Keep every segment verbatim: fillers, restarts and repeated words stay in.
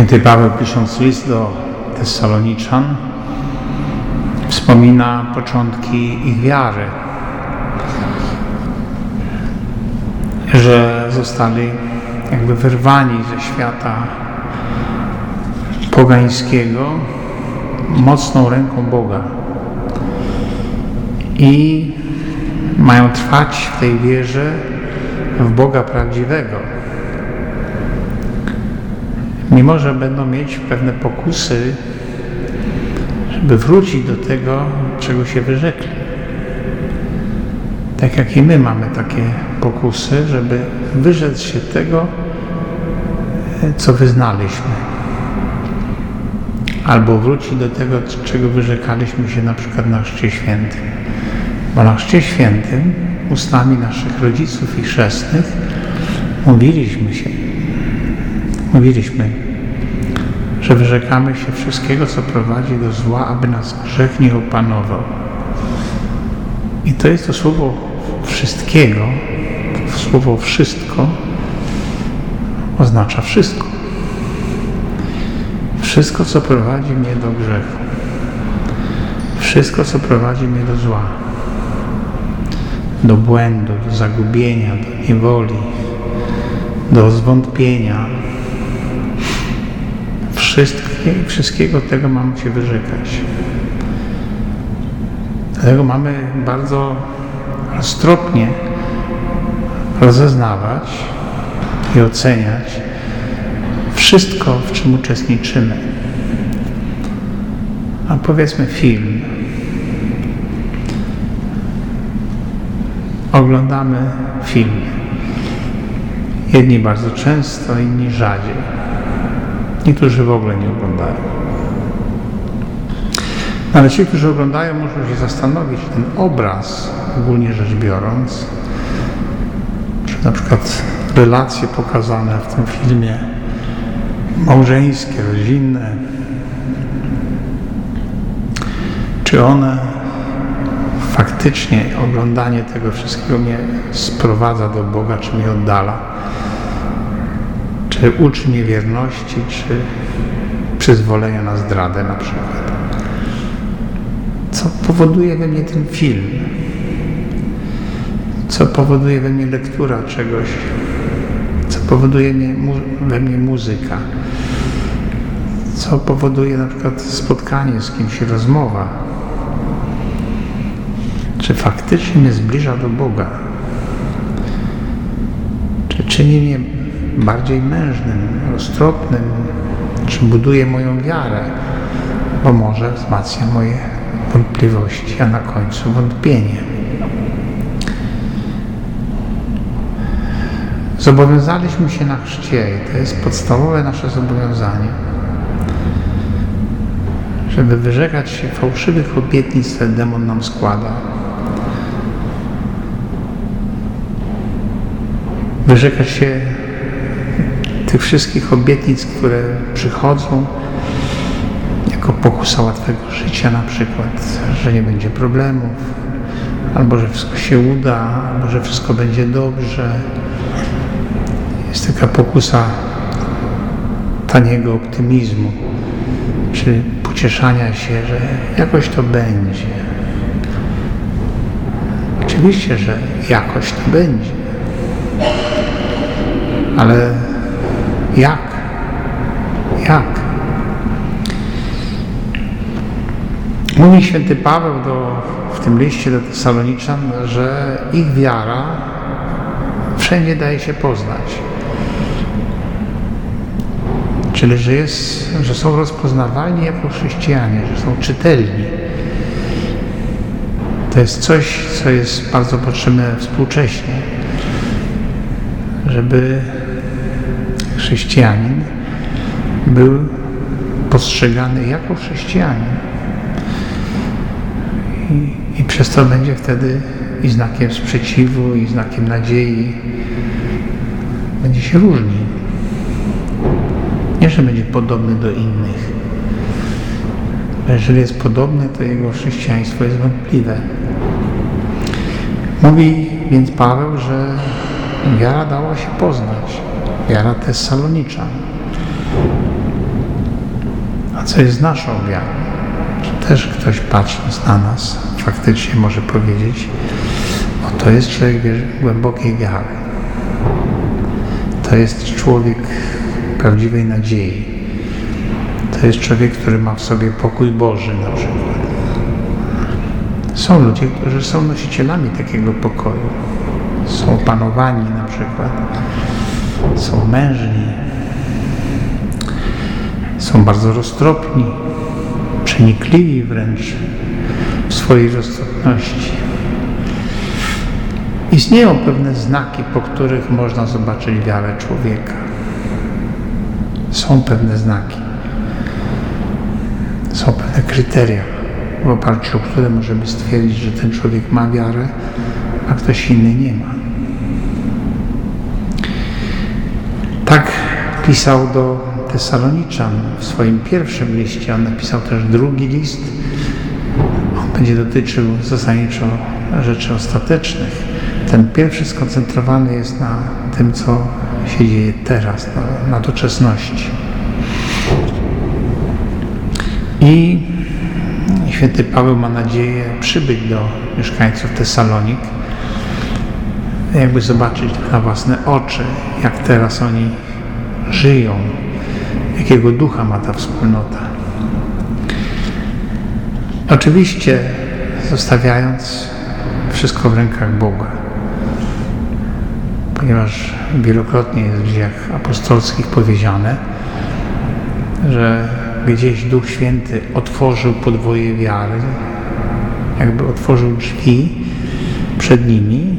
Święty Paweł, pisząc list do Tessaloniczan, wspomina początki ich wiary, że zostali jakby wyrwani ze świata pogańskiego mocną ręką Boga i mają trwać w tej wierze w Boga prawdziwego. Mimo że będą mieć pewne pokusy, żeby wrócić do tego, czego się wyrzekli. Tak jak i my mamy takie pokusy, żeby wyrzec się tego, co wyznaliśmy. Albo wrócić do tego, czego wyrzekaliśmy się na przykład na Chrzcie Świętym. Bo na Chrzcie Świętym ustami naszych rodziców i chrzestnych mówiliśmy się, mówiliśmy, że wyrzekamy się wszystkiego, co prowadzi do zła, aby nas grzech nie opanował. I to jest to słowo wszystkiego, to słowo wszystko oznacza wszystko. Wszystko, co prowadzi mnie do grzechu. Wszystko, co prowadzi mnie do zła. Do błędu, do zagubienia, do niewoli, do zwątpienia. Wszystkie, wszystkiego tego mamy się wyrzekać. Dlatego mamy bardzo roztropnie rozeznawać i oceniać wszystko, w czym uczestniczymy. A powiedzmy film. Oglądamy film. Jedni bardzo często, inni rzadziej. Niektórzy w ogóle nie oglądają. Ale ci, którzy oglądają, muszą się zastanowić, ten obraz, ogólnie rzecz biorąc, czy na przykład relacje pokazane w tym filmie, małżeńskie, rodzinne, czy one faktycznie, oglądanie tego wszystkiego mnie sprowadza do Boga, czy mnie oddala, czy uczy mnie wierności, czy przyzwolenia na zdradę na przykład. Co powoduje we mnie ten film? Co powoduje we mnie lektura czegoś? Co powoduje mnie, we mnie muzyka? Co powoduje na przykład spotkanie z kimś, rozmowa? Czy faktycznie mnie zbliża do Boga? Czy czyni mnie bardziej mężnym, roztropnym? Czy buduje moją wiarę? Bo może wzmacnia moje wątpliwości, a na końcu wątpienie. Zobowiązaliśmy się na chrzcie i to jest podstawowe nasze zobowiązanie, żeby wyrzekać się fałszywych obietnic, które demon nam składa. Wyrzekać się tych wszystkich obietnic, które przychodzą jako pokusa łatwego życia na przykład, że nie będzie problemów, albo że wszystko się uda, albo że wszystko będzie dobrze. Jest taka pokusa taniego optymizmu, czy pocieszania się, że jakoś to będzie. Oczywiście, że jakoś to będzie. Ale jak? Jak? Mówi święty Paweł do, w tym liście do Tesaloniczan, że ich wiara wszędzie daje się poznać. Czyli, że, jest, że są rozpoznawalni jako chrześcijanie, że są czytelni. To jest coś, co jest bardzo potrzebne współcześnie, żeby chrześcijanin był postrzegany jako chrześcijanin. I, i przez to będzie wtedy i znakiem sprzeciwu, i znakiem nadziei. Będzie się różnił. Nie, że będzie podobny do innych. Bo jeżeli jest podobny, to jego chrześcijaństwo jest wątpliwe. Mówi więc Paweł, że wiara dała się poznać. Wiara Tesaloniczan. A co jest naszą wiarą? Czy też ktoś patrząc na nas faktycznie może powiedzieć, o to jest człowiek głębokiej wiary. To jest człowiek prawdziwej nadziei. To jest człowiek, który ma w sobie pokój Boży na przykład. Są ludzie, którzy są nosicielami takiego pokoju. Są panowani na przykład. Są mężni. Są bardzo roztropni. Przenikliwi wręcz w swojej roztropności. Istnieją pewne znaki, po których można zobaczyć wiarę człowieka. Są pewne znaki. Są pewne kryteria, w oparciu o które możemy stwierdzić, że ten człowiek ma wiarę, a ktoś inny nie ma. Tak pisał do Tesaloniczan w swoim pierwszym liście. On napisał też drugi list. On będzie dotyczył zasadniczo rzeczy ostatecznych. Ten pierwszy skoncentrowany jest na tym, co się dzieje teraz, na, na doczesności. I święty Paweł ma nadzieję przybyć do mieszkańców Tesalonik, jakby zobaczyć na własne oczy, jak teraz oni żyją, jakiego ducha ma ta wspólnota. Oczywiście zostawiając wszystko w rękach Boga, ponieważ wielokrotnie jest w dziejach apostolskich powiedziane, że gdzieś Duch Święty otworzył podwoje wiary, jakby otworzył drzwi przed nimi,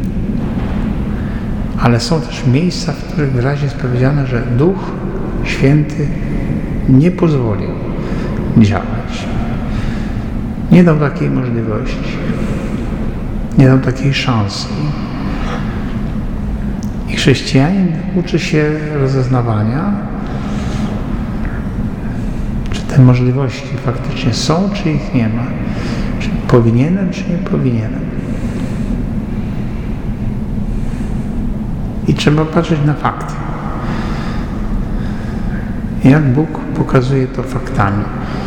ale są też miejsca, w których wyraźnie jest powiedziane, że Duch Święty nie pozwolił działać. Nie dał takiej możliwości. Nie dał takiej szansy. I chrześcijanin uczy się rozeznawania, czy te możliwości faktycznie są, czy ich nie ma. Czy powinienem, czy nie powinienem. I trzeba patrzeć na fakty. Jak Bóg pokazuje to faktami,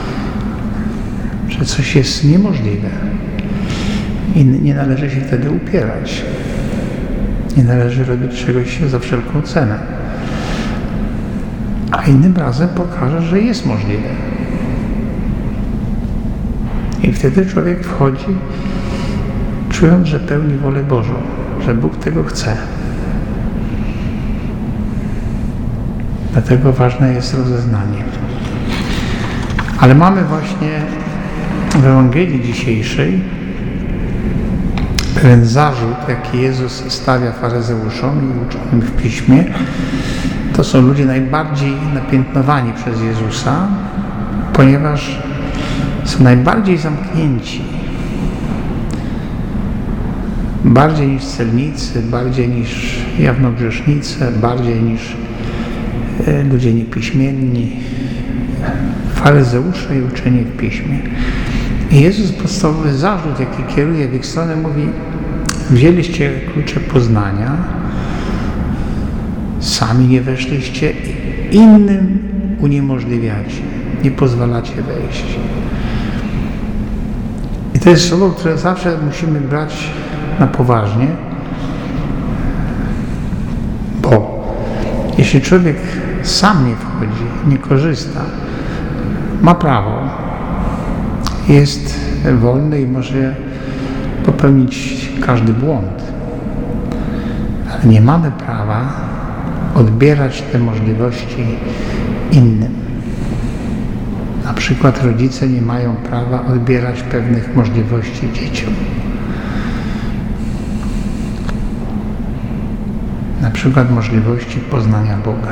że coś jest niemożliwe i nie należy się wtedy upierać. Nie należy robić czegoś za wszelką cenę. A innym razem pokaże, że jest możliwe. I wtedy człowiek wchodzi, czując, że pełni wolę Bożą, że Bóg tego chce. Dlatego ważne jest rozeznanie. Ale mamy właśnie w Ewangelii dzisiejszej pewien zarzut, jaki Jezus stawia faryzeuszom i uczonym w Piśmie. To są ludzie najbardziej napiętnowani przez Jezusa, ponieważ są najbardziej zamknięci. Bardziej niż celnicy, bardziej niż jawnogrzesznicy, bardziej niż ludzie niepiśmienni, faryzeusze i uczeni w Piśmie. I Jezus podstawowy zarzut, jaki kieruje w ich stronę, mówi: wzięliście klucze poznania, sami nie weszliście i innym uniemożliwiacie, nie pozwalacie wejść. I to jest słowo, które zawsze musimy brać na poważnie, bo jeśli człowiek sam nie wchodzi, nie korzysta, ma prawo, jest wolny i może popełnić każdy błąd. Ale nie mamy prawa odbierać te możliwości innym. Na przykład rodzice nie mają prawa odbierać pewnych możliwości dzieciom. Na przykład możliwości poznania Boga.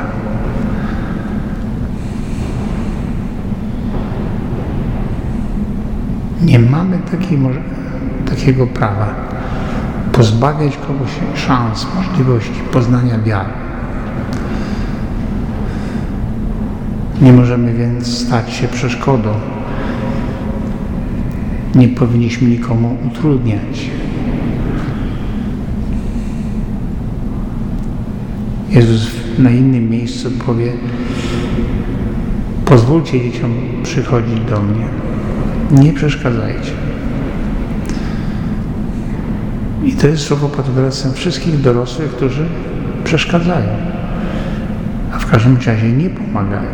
Nie mamy takiej, takiego prawa pozbawiać kogoś szans, możliwości poznania wiary. Nie możemy więc stać się przeszkodą. Nie powinniśmy nikomu utrudniać. Jezus na innym miejscu powie: Pozwólcie dzieciom przychodzić do mnie. Nie przeszkadzajcie. I to jest słowo pod adresem wszystkich dorosłych, którzy przeszkadzają, a w każdym razie nie pomagają.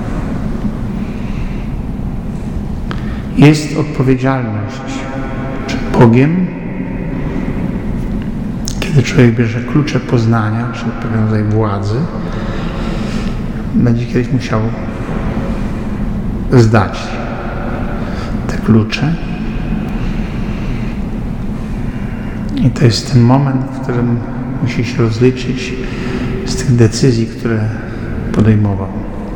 Jest odpowiedzialność przed Bogiem, kiedy człowiek bierze klucze poznania, czyli pewien rodzaj władzy, będzie kiedyś musiał zdać te klucze. I to jest ten moment, w którym musi się rozliczyć z tych decyzji, które podejmował.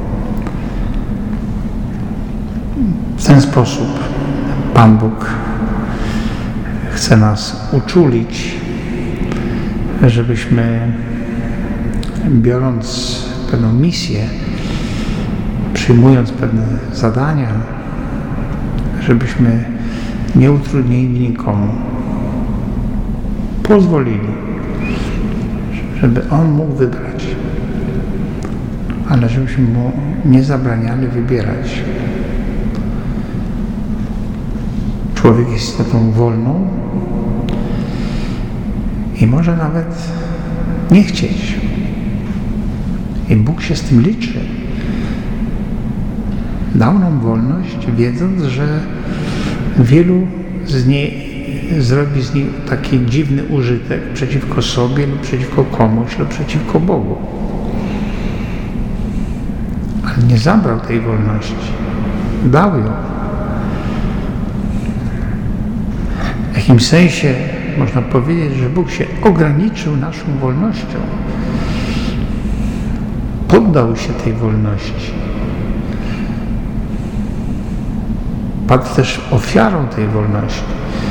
W ten sposób Pan Bóg chce nas uczulić, żebyśmy, biorąc pewną misję, przyjmując pewne zadania, żebyśmy nie utrudnili nikomu. Pozwolili, żeby On mógł wybrać, ale żebyśmy Mu nie zabraniali wybierać. Człowiek jest istotą wolną i może nawet nie chcieć. I Bóg się z tym liczy. Dał nam wolność, wiedząc, że wielu z niej zrobi z niej taki dziwny użytek przeciwko sobie lub przeciwko komuś lub przeciwko Bogu. Ale nie zabrał tej wolności. Dał ją. W jakimś sensie można powiedzieć, że Bóg się ograniczył naszą wolnością. Poddał się tej wolności. Padł też ofiarą tej wolności.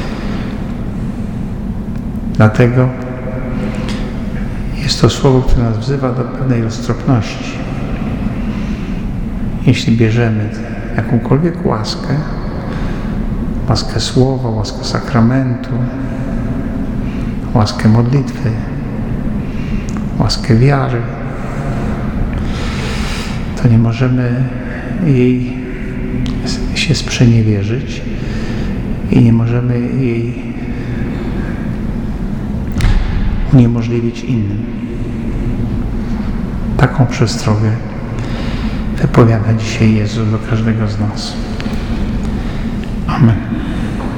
Dlatego jest to słowo, które nas wzywa do pewnej roztropności. Jeśli bierzemy jakąkolwiek łaskę, łaskę słowa, łaskę sakramentu, łaskę modlitwy, łaskę wiary, to nie możemy jej się sprzeniewierzyć i nie możemy jej uniemożliwić innym. Taką przestrogę wypowiada dzisiaj Jezus do każdego z nas. Amen.